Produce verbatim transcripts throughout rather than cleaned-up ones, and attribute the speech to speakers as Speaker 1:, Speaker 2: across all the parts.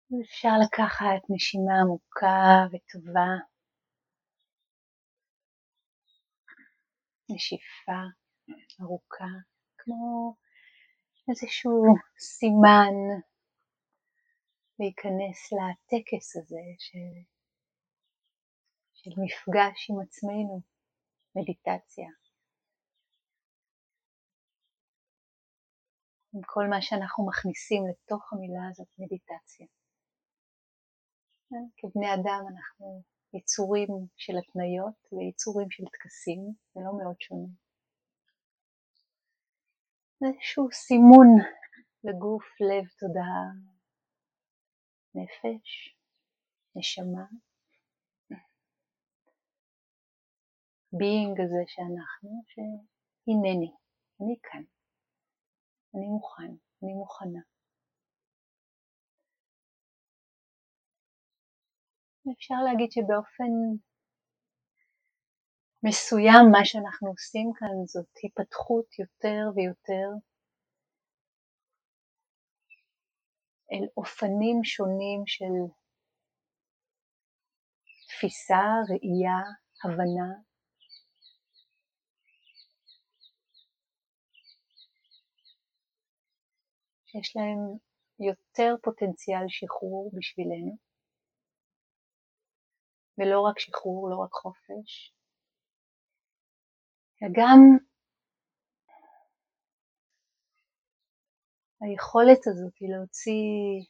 Speaker 1: אפשר לקחת נשימה עמוקה וטובה, נשיפה ארוכה, כמו איזשהו סימן להיכנס לטקס הזה של, של מפגש עם עצמנו, מדיטציה. עם כל מה שאנחנו מכניסים לתוך המילה הזאת, מדיטציה. כבני אדם אנחנו יצורים של התניות ויצורים של טקסים, זה לא מאוד שונה. זה איזשהו סימון לגוף, לב, תודעה, נפש, נשמה. ביינג הזה שאנחנו, שהנני, אני כאן, אני מוכן, אני מוכנה. אפשר להגיד שבאופן מסוים מה שאנחנו עושים כאן זאת היפתחות יותר ויותר אל אופנים שונים של תפיסה, ראייה, הבנה. שיש להם יותר פוטנציאל שחרור בשבילנו. ולא רק שחרור, לא רק חופש. וגם היכולת הזאת היא להוציא,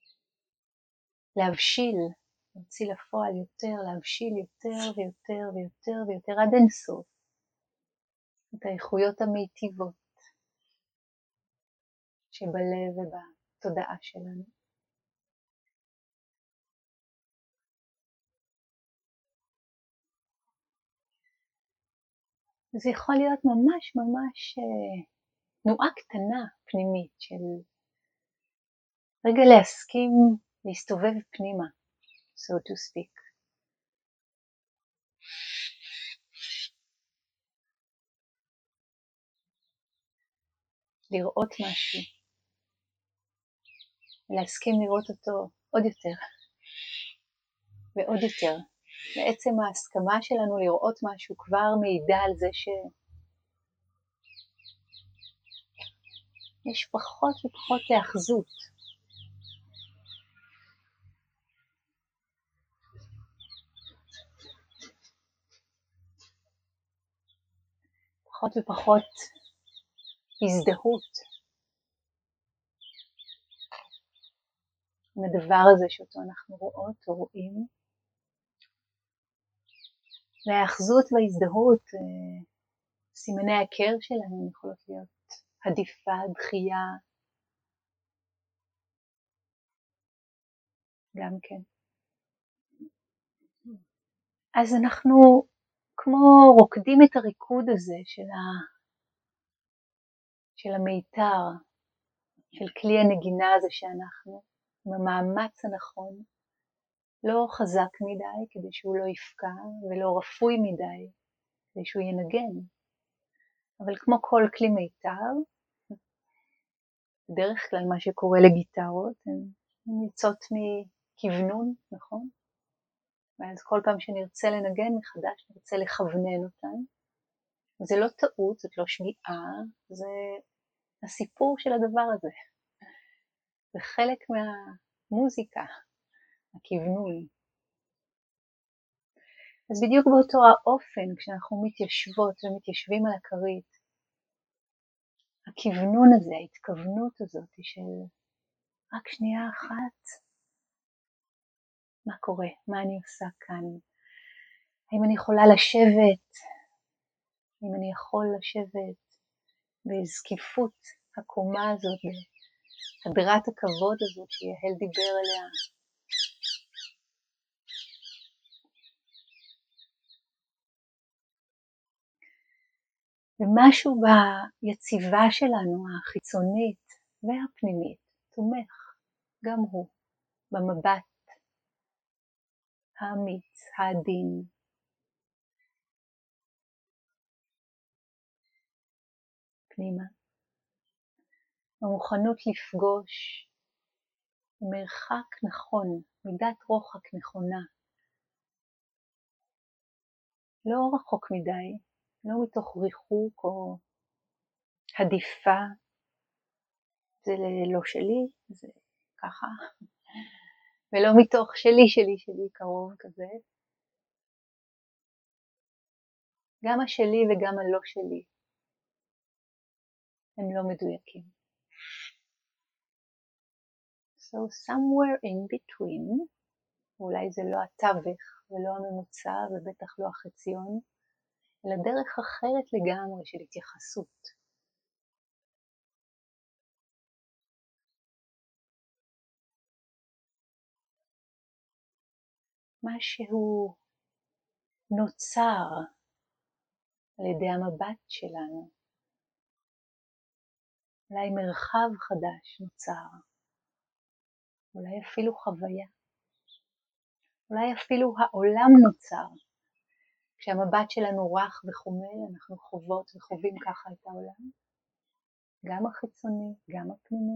Speaker 1: להבשיל, להוציא לפועל יותר, להבשיל יותר ויותר ויותר ויותר עד אינסוף. את האיכויות המיטיבות שבלב ובתודעה שלנו. זה יכול להיות ממש ממש תנועה קטנה פנימית של רגע להסכים להסתובב פנימה, so to speak. לראות משהו, ולהסכים לראות אותו עוד יותר ועוד יותר. בעצם ההסכמה שלנו לראות משהו כבר מעידה על זה שיש פחות ופחות להאחזות. פחות ופחות הזדהות עם הדבר הזה שאותו אנחנו רואות או רואים. והאחזות וההזדהות, סימני ההיכר שלנו יכולות להיות עדיפה, דחייה, גם כן. אז אנחנו כמו רוקדים את הריקוד הזה של, ה... של המיתר, של כלי הנגינה הזה שאנחנו, עם המאמץ הנכון, לא חזק מדי כדי שהוא לא יפקע, ולא רפוי מדי כדי שהוא ינגן. אבל כמו כל כלי מיתר, בדרך כלל מה שקורה לגיטרות, הן יוצאות מכוונון, נכון? ואז כל פעם שנרצה לנגן מחדש, נרצה לכוונן אותן. זה לא טעות, זאת לא שגיאה, זה הסיפור של הדבר הזה. זה חלק מהמוזיקה, הכוונון. אז בדיוק באותו האופן, כשאנחנו מתיישבות ומתיישבים על הכרית, הכוונון הזה, ההתכוונות הזאת של רק שנייה אחת, מה קורה, מה אני עושה כאן, האם אני יכולה לשבת, אם אני יכול לשבת בזקיפות הקומה הזאת, בהדרת הכבוד הזאת שיהל דיבר עליה. ומשהו ביציבה שלנו, החיצונית והפנימית, תומך גם הוא במבט האמיץ, העדין. פנימה. המוכנות לפגוש מרחק נכון, מידת רוחק נכונה. לא רחוק מדי, לא מתוך ריחוק או עדיפה, זה לא שלי, זה ככה, ולא מתוך שלי, שלי, שלי, קרוב כזה. גם השלי וגם הלא שלי הם לא מדויקים. So somewhere in between, אולי זה לא התווך ולא הממוצע ובטח לא החציון, אלא דרך אחרת לגמרי של התייחסות. משהו נוצר על ידי המבט שלנו. אולי מרחב חדש נוצר. אולי אפילו חוויה. אולי אפילו העולם נוצר. כשהמבט שלנו רך וחומל, אנחנו חוות וחווים ככה את העולם. גם החיצוני, גם הפנימי.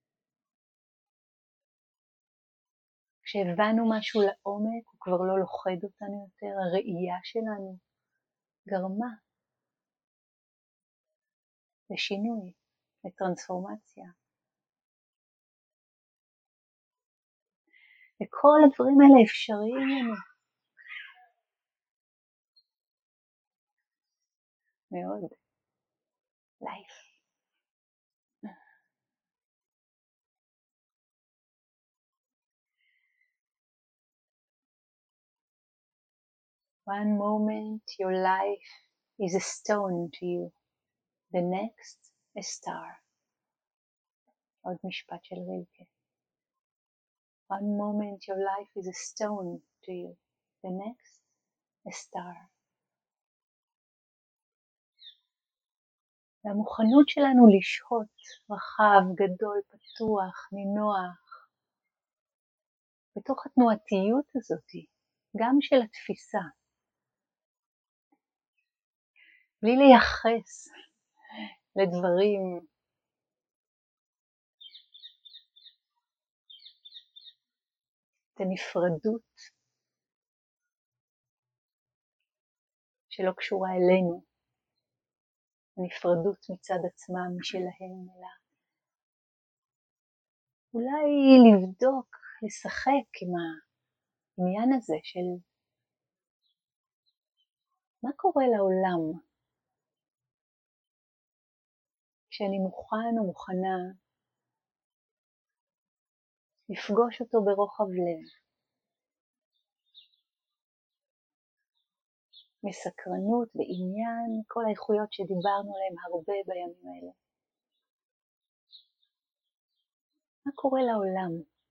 Speaker 1: כשהבנו משהו לעומק, הוא כבר לא לוכד אותנו יותר, הראייה שלנו גרמה לשינוי, לטרנספורמציה. וכל הדברים האלה אפשריים לנו. מאוד. Life. One moment your life is a stone to you, the next a star. עוד משפט של רילקה. One moment your life is a stone to you, the next a star. והמוכנות שלנו לשהות רחב, גדול, פתוח, נינוח, בתוך התנועתיות הזאת, גם של התפיסה, בלי לייחס לדברים את הנפרדות שלא קשורה אלינו, הנפרדות מצד עצמם משלהם, אלא אולי לבדוק, לשחק עם העניין הזה של מה קורה לעולם כשאני מוכן או מוכנה לפגוש אותו ברוחב לב, מסקרנות ועניין, כל האיכויות שדיברנו עליהן הרבה בימים האלה. מה קורה לעולם?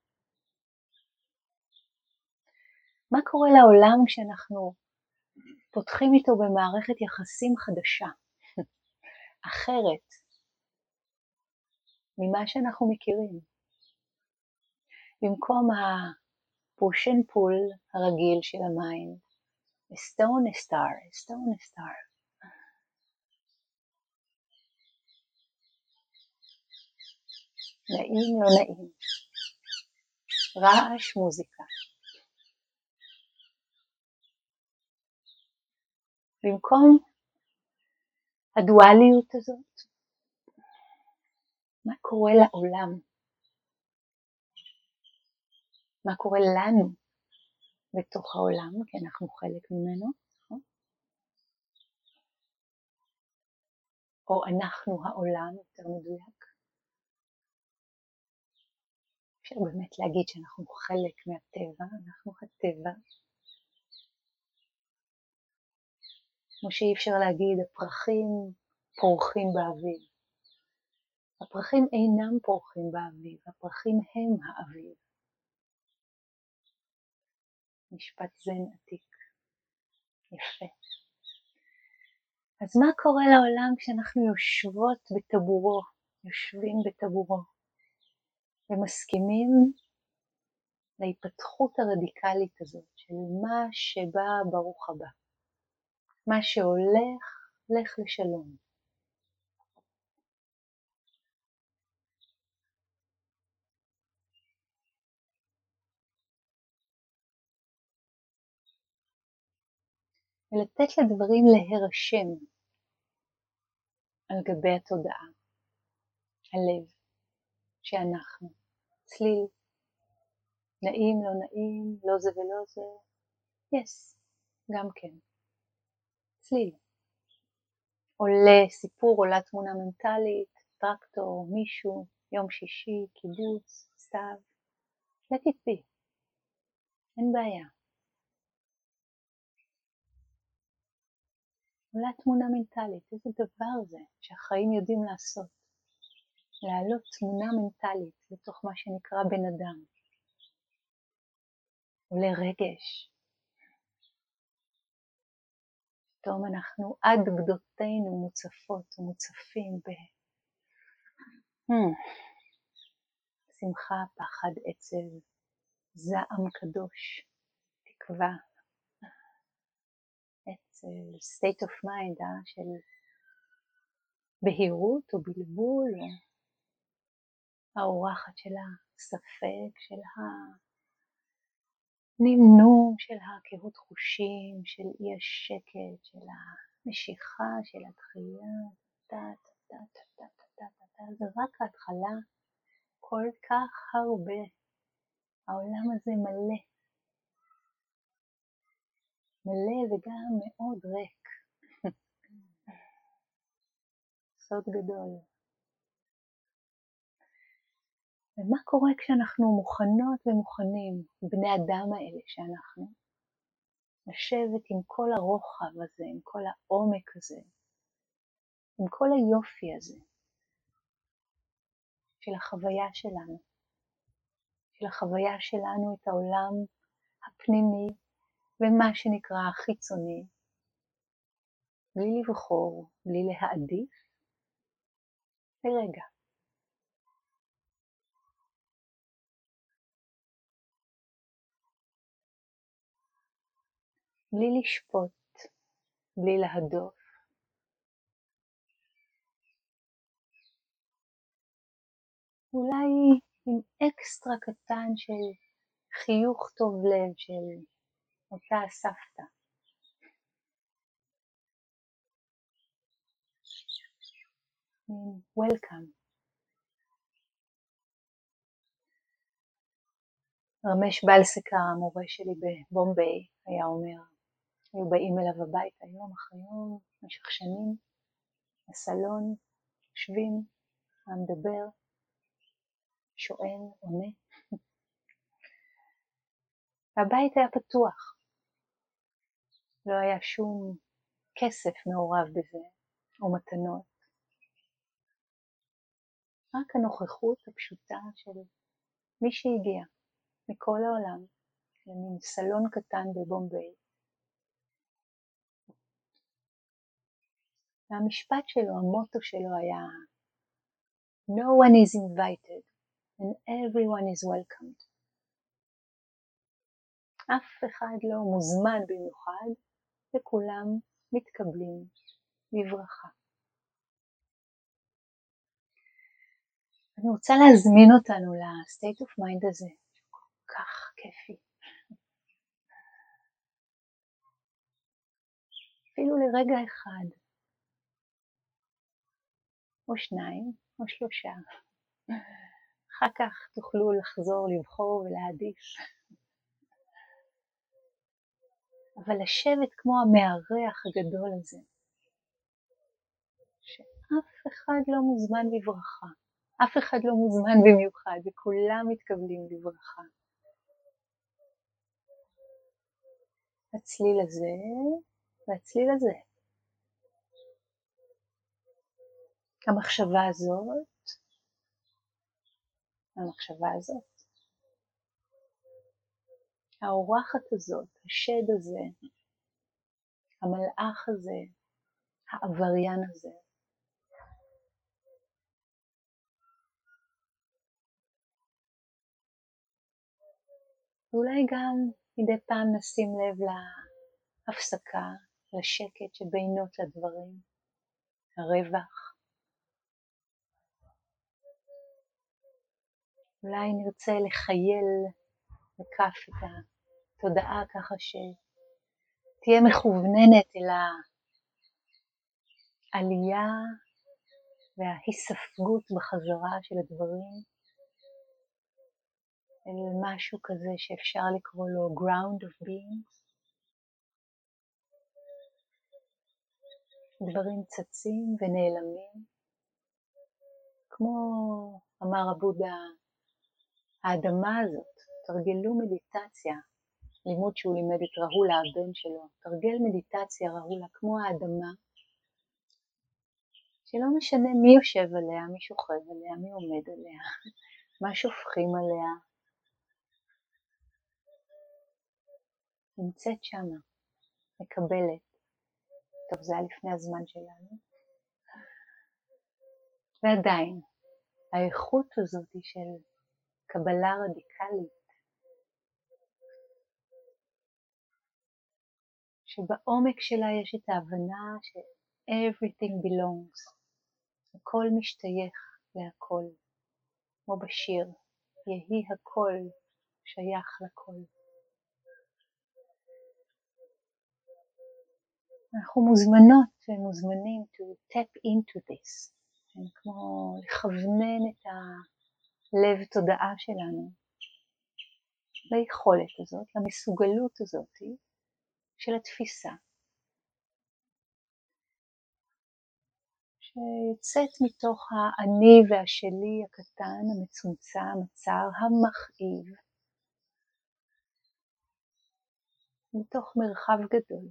Speaker 1: מה קורה לעולם כשאנחנו פותחים איתו במערכת יחסים חדשה, אחרת ממה שאנחנו מכירים? במקום ה-push and pull הרגיל של המים, a stone a star, a stone a star. נעים לא נעים, רעש מוזיקה. במקום הדואליות הזאת, מה קורה לעולם? מה קורה לנו בתוך העולם, כי אנחנו חלק ממנו, נכון? או אנחנו העולם, יותר מדויק. אפשר באמת להגיד שאנחנו חלק מהטבע, אנחנו הטבע. כמו שאי אפשר להגיד, הפרחים פורחים באביב. הפרחים אינם פורחים באביב, הפרחים הם האביב. משפט זן עתיק. יפה. אז מה קורה לעולם כשאנחנו יושבות בטבורו, יושבים בטבורו, ומסכימים להיפתחות הרדיקלית הזאת של מה שבא ברוך הבא. מה שהולך, לך לשלום. ולתת לדברים להירשם על גבי התודעה, הלב שאנחנו, צליל, נעים, לא נעים, לא זה ולא זה, yes, גם כן, צליל. עולה סיפור, עולה תמונה מנטלית, טרקטור, מישהו, יום שישי, קיבוץ, סתיו, let it be, אין בעיה. עולה תמונה מנטלית, איזה דבר זה שהחיים יודעים לעשות, להעלות תמונה מנטלית לתוך מה שנקרא בן אדם, עולה רגש, פתאום אנחנו עד גדותינו מוצפות ומוצפים ב... Hmm. שמחה, פחד, עצב, זעם קדוש, תקווה, עצב, state of mind, אה? של בהירות או בלבול, או האורחת של הספק, של הנמנום, של הקהות חושים, של אי השקט, של המשיכה, של הדחייה, טה טה טה טה טה טה טה טה, זה רק ההתחלה, כל כך הרבה, העולם הזה מלא. מלא וגם מאוד ריק. סוד גדול. ומה קורה כשאנחנו מוכנות ומוכנים, בני אדם האלה שאנחנו, לשבת עם כל הרוחב הזה, עם כל העומק הזה, עם כל היופי הזה, של החוויה שלנו, של החוויה שלנו את העולם הפנימי, ומה שנקרא החיצוני, בלי לבחור, בלי להעדיף, ברגע. בלי לשפוט, בלי להדוף. אולי עם אקסטרה קטן של חיוך טוב לב של אותה הסבתא. Welcome. רמש בלסקר, המורה שלי בבומביי, היה אומר, היו באים אליו הביתה יום אחרי יום, במשך שנים, בסלון, יושבים, מדבר, שואל, עונה. הבית היה פתוח, לא היה שום כסף מעורב בזה, או מתנות. רק הנוכחות הפשוטה של מי שהגיע מכל העולם, למין סלון קטן בבומביי. והמשפט שלו, המוטו שלו היה No one is invited and everyone is welcomed. אף אחד לא מוזמן במיוחד וכולם מתקבלים בברכה. אני רוצה להזמין אותנו ל-state of mind הזה, כל כך כיפי. אפילו לרגע אחד, או שניים, או שלושה. אחר כך תוכלו לחזור, לבחור ולהעדיף. אבל לשבת כמו המארח הגדול הזה, שאף אחד לא מוזמן בברכה, אף אחד לא מוזמן במיוחד, וכולם מתקבלים בברכה. הצליל הזה והצליל הזה. המחשבה הזאת, המחשבה הזאת. האורחת הזאת, השד הזה, המלאך הזה, העבריין הזה. ואולי גם מדי פעם נשים לב להפסקה, לשקט שבינות לדברים, הרווח. אולי נרצה לחייל בכף את התודעה ככה שתתקבל תהיה מכווננת אל העלייה וההיספגות בחזרה של הדברים, אל משהו כזה שאפשר לקרוא לו ground of being. דברים צצים ונעלמים, כמו אמר הבודה, האדמה הזאת, תרגלו מדיטציה, לימוד שהוא לימד את ראולה הבן שלו, תרגל מדיטציה ראולה כמו האדמה, שלא משנה מי יושב עליה, מי שוכב עליה, מי עומד עליה, מה שופכים עליה, נמצאת שמה, מקבלת. טוב, זה היה לפני הזמן שלנו. ועדיין, האיכות הזאת של קבלה רדיקלית, שבעומק שלה יש את ההבנה ש everything belongs, הכל משתייך להכל, כמו בשיר, יהי הכל שייך לכל. אנחנו מוזמנות ומוזמנים to tap into this, כמו לכוונן את הלב תודעה שלנו ליכולת הזאת, למסוגלות הזאת של התפיסה, שיוצאת מתוך האני והשלי הקטן, המצומצם, הצר, המכאיב, מתוך מרחב גדול.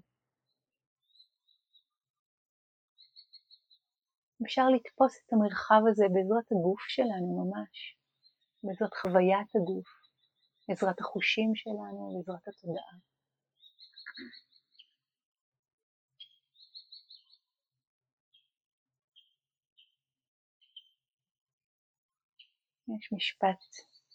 Speaker 1: אפשר לתפוס את המרחב הזה בעזרת הגוף שלנו ממש, בעזרת חוויית הגוף, בעזרת החושים שלנו, בעזרת התודעה. יש משפט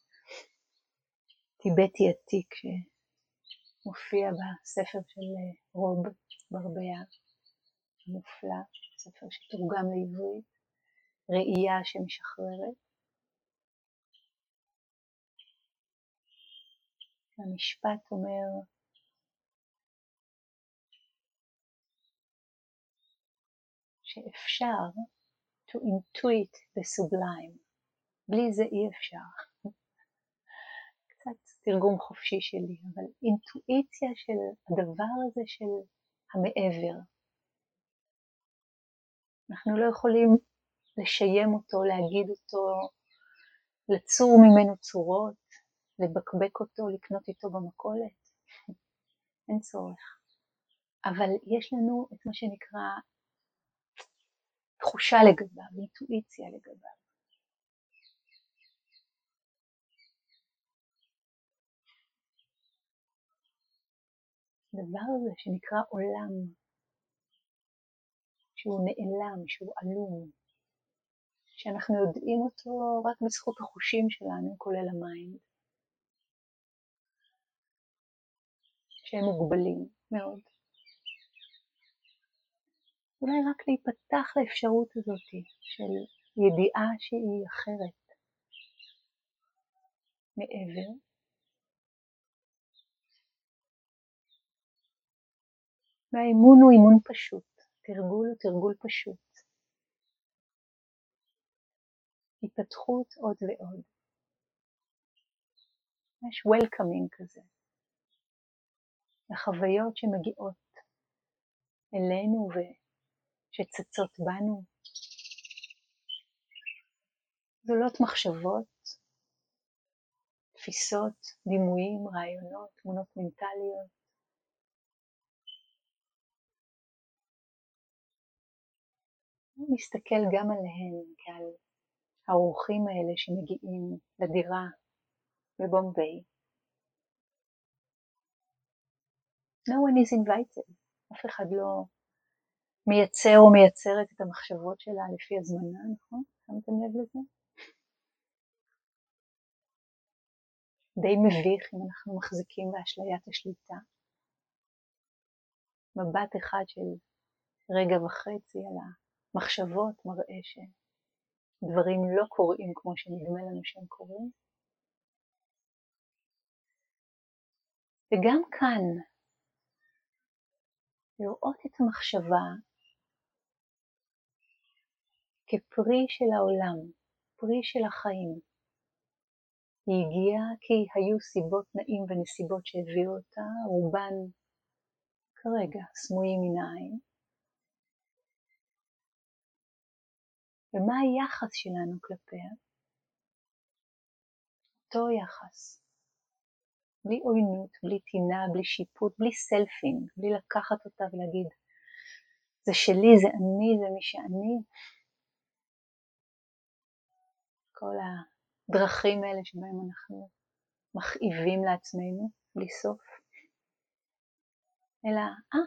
Speaker 1: טיבטי עתיק שמופיע בספר של רוב ברביה, המופלא, ספר שתורגם לעברית, ראייה שמשחררת. המשפט אומר, שאפשר to intuit the sublime, בלי זה אי אפשר. קצת תרגום חופשי שלי, אבל אינטואיציה של הדבר הזה של המעבר. אנחנו לא יכולים לשיים אותו, להגיד אותו, לצור ממנו צורות, לבקבק אותו, לקנות איתו במכולת. אין צורך. אבל יש לנו את מה שנקרא תחושה לגביו, אינטואיציה לגביו. דבר הזה שנקרא עולם, שהוא נעלם, שהוא עלום, שאנחנו יודעים אותו רק בזכות החושים שלנו, כולל המים, שהם מוגבלים מאוד. אולי רק להיפתח לאפשרות הזאת של ידיעה שהיא אחרת, מעבר. והאימון הוא אימון פשוט, תרגול הוא תרגול פשוט. התפתחות עוד ועוד. יש welcoming כזה. לחוויות שמגיעות אלינו ושצצות בנו. גדולות מחשבות, תפיסות, דימויים, רעיונות, תמונות מנטליות. נסתכל גם עליהן כעל האורחים האלה שמגיעים לדירה בבומביי. No one is invited. אף אחד לא מייצר או מייצרת את המחשבות שלה לפי הזמנה, נכון? שמתם לב לזה? די מביך אם אנחנו מחזיקים באשליית השליטה. מבט אחד של רגע וחצי על המחשבות מראה שדברים לא קורים כמו שנדמה לנו שהם קורים. וגם כאן לראות את המחשבה כפרי של העולם, פרי של החיים. היא הגיעה כי היו סיבות נעים ונסיבות שהביאו אותה, רובן כרגע סמויים מן העין. ומה היחס שלנו כלפיה? אותו יחס. בלי עוינות, בלי טינה, בלי שיפוט, בלי סלפינג, בלי לקחת אותה ולהגיד, זה שלי, זה אני, זה מי שאני. כל הדרכים האלה שבהם אנחנו מכאיבים לעצמנו בלי סוף. אלא, אה,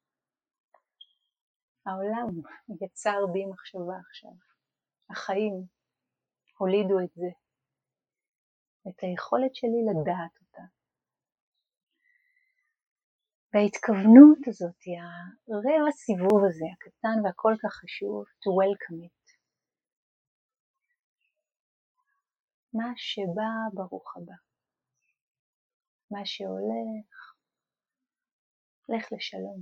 Speaker 1: העולם יצר בי מחשבה עכשיו. החיים הולידו את זה. את היכולת שלי לדעת אותה. וההתכוונות הזאת, הרבע סיבוב הזה, הקטן והכל כך חשוב, to welcome it. מה שבא ברוך הבא. מה שהולך, לך לשלום.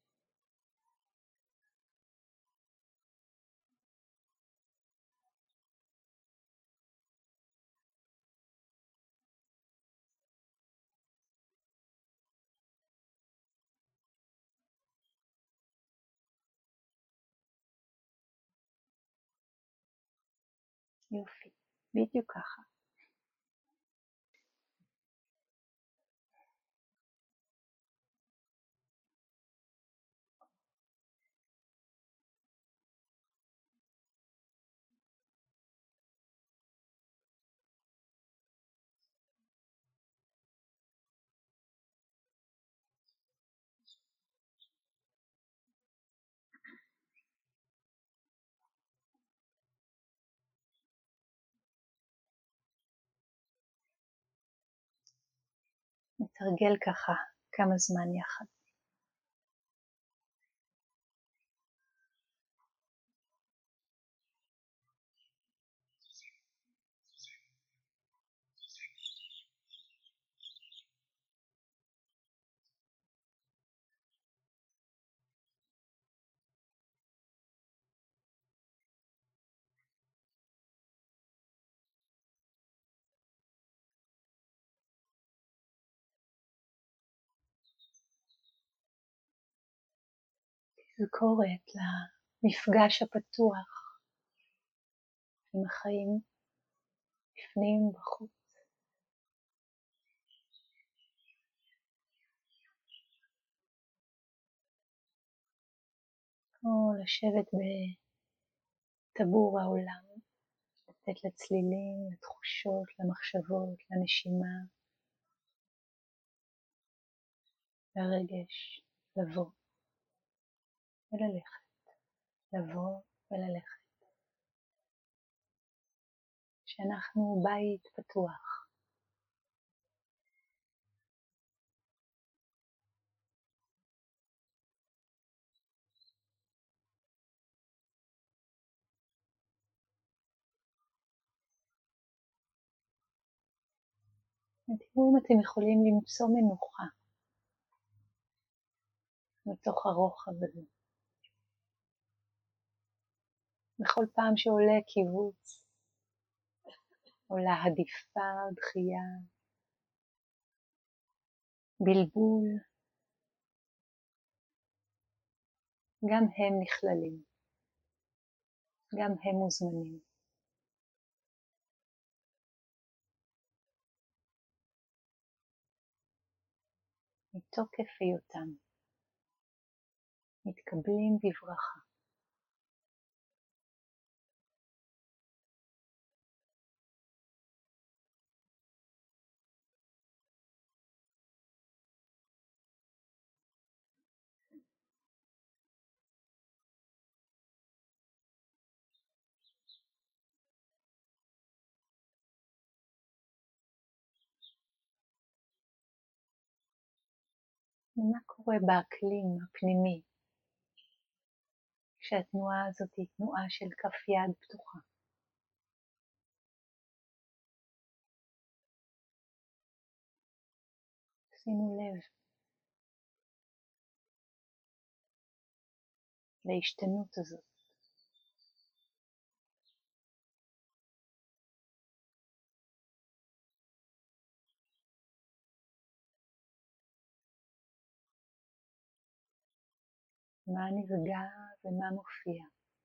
Speaker 1: יופי, בדיוק ככה. נתרגל ככה כמה זמן יחד. תזכורת למפגש הפתוח עם החיים בפנים בחוץ. כמו לשבת בטבור העולם, לתת לצלילים, לתחושות, למחשבות, לנשימה, לרגש, לבוא וללכת, לבוא וללכת. שאנחנו בית פתוח. ותראו אם אתם יכולים למצוא מנוחה מתוך הרוחב הזה. בכל פעם שעולה קיבוץ, עולה הדיפה, דחייה, בלבול, גם הם נכללים, גם הם מוזמנים. מתוקף היותם, מתקבלים בברכה. מה קורה באקלים הפנימי, כשהתנועה הזאת היא תנועה של כף יד פתוחה? שימו לב, להשתנות הזאת. מה נרגע ומה מופיע.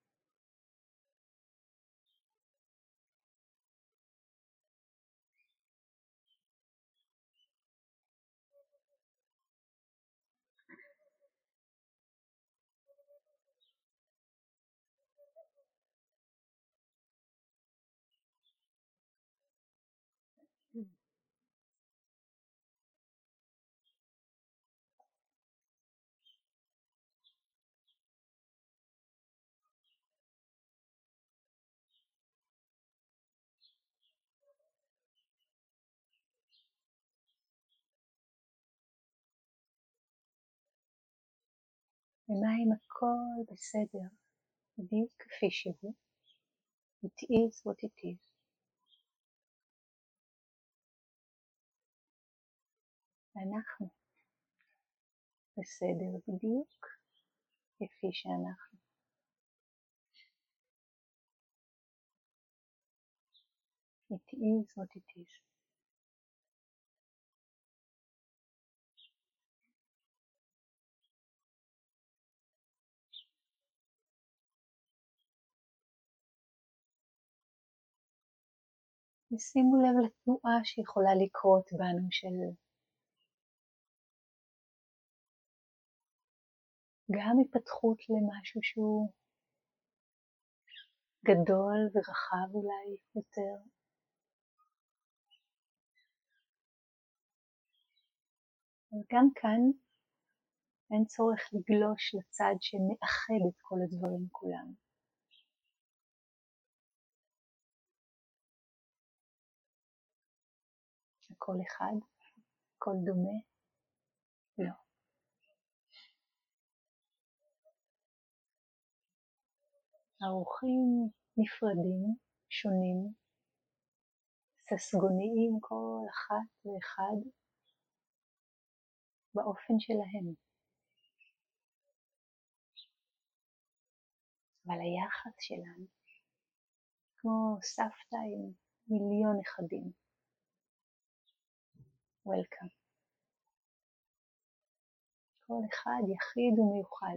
Speaker 1: ומה אם הכל בסדר, בדיוק כפי שהוא. It is what it is. ואנחנו בסדר בדיוק כפי שאנחנו. It is what it is. ושימו לב לתנועה שיכולה לקרות בנו של גם התפתחות למשהו שהוא גדול ורחב אולי יותר. אבל גם כאן אין צורך לגלוש לצד שמאחד את כל הדברים כולם. הכל אחד, הכל דומה, לא. האורחים נפרדים, שונים, ססגוניים כל אחת ואחד באופן שלהם. אבל היחס שלנו, כמו סבתא עם מיליון נכדים. Welcome. כל אחד יחיד ומיוחד.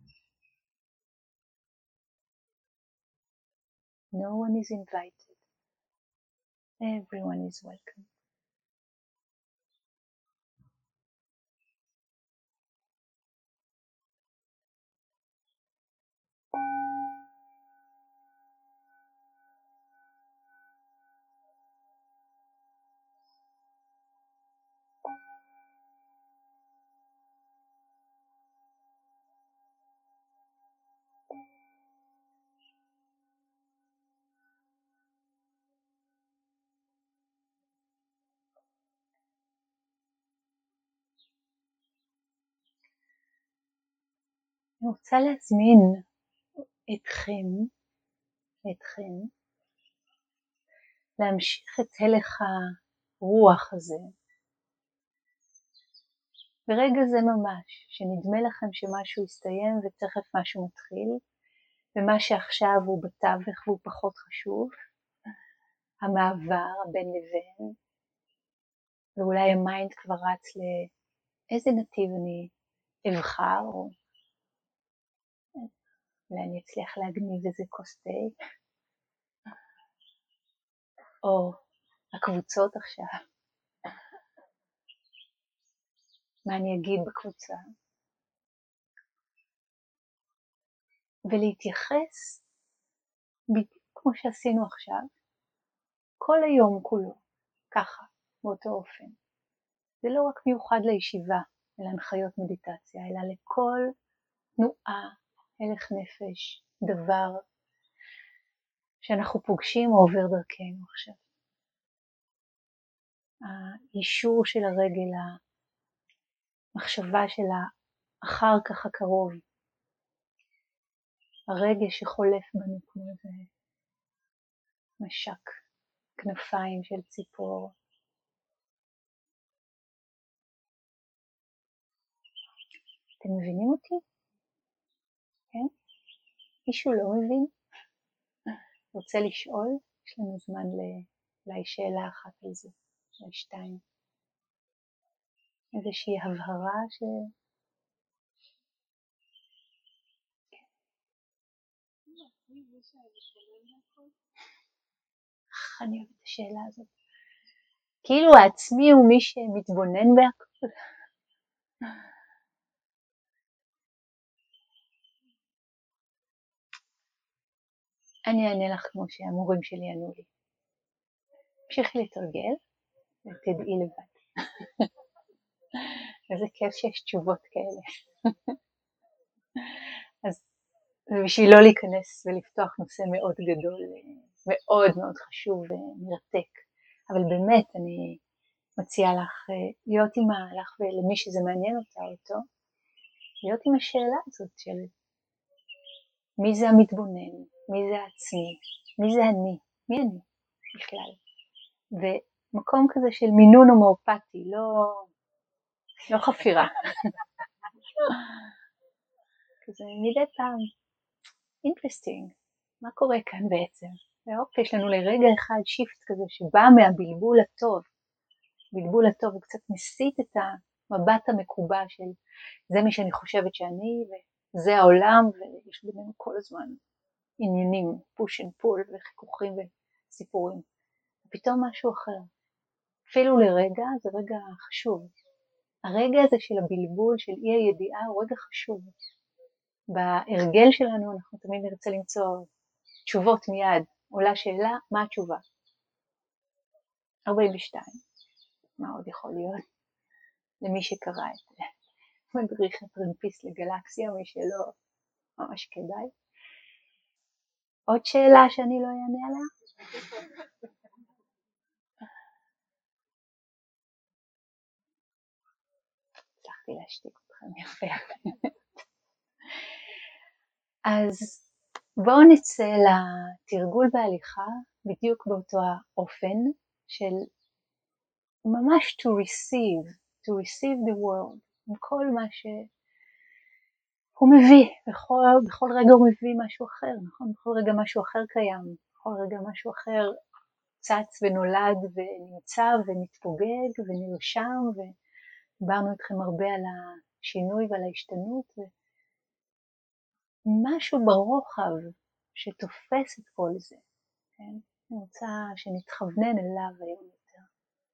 Speaker 1: No one is invited. Everyone is welcome. אני רוצה להזמין אתכם, אתכם, להמשיך את הלך הרוח הזה. ברגע זה ממש, שנדמה לכם שמשהו יסתיים ותכף משהו מתחיל, ומה שעכשיו הוא בתווך והוא פחות חשוב, המעבר בין לבין, ואולי המיינד כבר רץ לאיזה נתיב אני אבחר, או אולי אני אצליח להגניב איזה כוס תה, או הקבוצות עכשיו, מה אני אגיד בקבוצה, ולהתייחס בדיוק כמו שעשינו עכשיו, כל היום כולו, ככה, באותו אופן. זה לא רק מיוחד לישיבה, להנחיות מדיטציה, אלא לכל תנועה, הלך נפש, דבר שאנחנו פוגשים או עובר דרכנו עכשיו. האישור של הרגל, המחשבה שלה אחר כך הקרוב, הרגש שחולף בנו כמו איזה משק, כנפיים של ציפור. אתם מבינים אותי? כן? מישהו לא מבין? רוצה לשאול? יש לנו זמן אולי שאלה אחת על זה, אולי שתיים. איזושהי הבהרה ש... אני אוהבת את השאלה הזאת. כאילו העצמי הוא מי שמתבונן בהכל. אני אענה לך כמו שהמורים שלי ענו לי. המשיכי לתרגל ותדעי לבד. איזה כיף שיש תשובות כאלה. אז בשביל לא להיכנס ולפתוח נושא מאוד גדול, מאוד מאוד חשוב ומרתק. אבל באמת אני מציעה לך להיות עם ההלך ולמי שזה מעניין אותה אותו, להיות עם השאלה הזאת של מי זה המתבונן, מי זה העצמי, מי זה אני, מי אני בכלל. ומקום כזה של מינון הומאופתי, לא, לא חפירה. כזה מדי פעם, interesting, מה קורה כאן בעצם? ואופ, יש לנו לרגע אחד שיפט כזה שבא מהבלבול הטוב. בלבול הטוב הוא קצת מסיט את המבט המקובע של זה מי שאני חושבת שאני וזה העולם, ויש בינינו כל הזמן עניינים, פוש אנד פול וחיכוכים וסיפורים. ופתאום משהו אחר. אפילו לרגע, זה רגע חשוב. הרגע הזה של הבלבול, של אי הידיעה, הוא רגע חשוב. בהרגל שלנו אנחנו תמיד נרצה למצוא תשובות מיד. עולה שאלה, מה התשובה? ארבעים ושתיים. מה עוד יכול להיות? למי שקרא את זה. מדריך הטרמפיסט לגלקסיה, מי שלא, ממש כדאי. עוד שאלה שאני לא אענה עליה? הצלחתי להשתיק אתכם יפה. אז בואו נצא לתרגול בהליכה בדיוק באותו האופן של ממש to receive, to receive the world, עם כל מה שהוא מביא, בכל, בכל רגע הוא מביא משהו אחר, נכון? בכל רגע משהו אחר קיים, בכל רגע משהו אחר צץ ונולד ונמצא ומתפוגג ונרשם, ודיברנו איתכם הרבה על השינוי ועל ההשתנות, ומשהו ברוחב שתופס את כל זה, כן? אני רוצה שנתכוונן אליו היום יותר.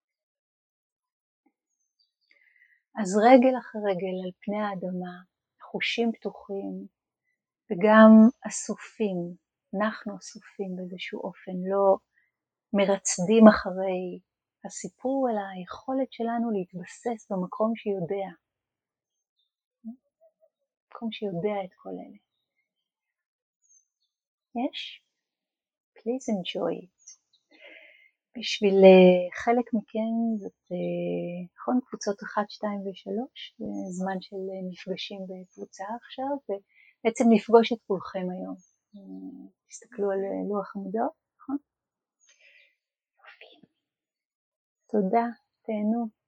Speaker 1: אז רגל אחרי רגל על פני האדמה, חושים פתוחים, וגם אסופים, אנחנו אסופים באיזשהו אופן, לא מרצדים אחרי הסיפור, אלא היכולת שלנו להתבסס במקום שיודע, מקום שיודע את כל אלה. יש? Please enjoy it. בשביל חלק מכן זאת נכון קבוצות אחת, שתיים ושלוש, זמן של מפגשים בקבוצה עכשיו, ובעצם נפגוש את כולכם היום. תסתכלו על לוח עמודות, נכון? תודה, תהנו.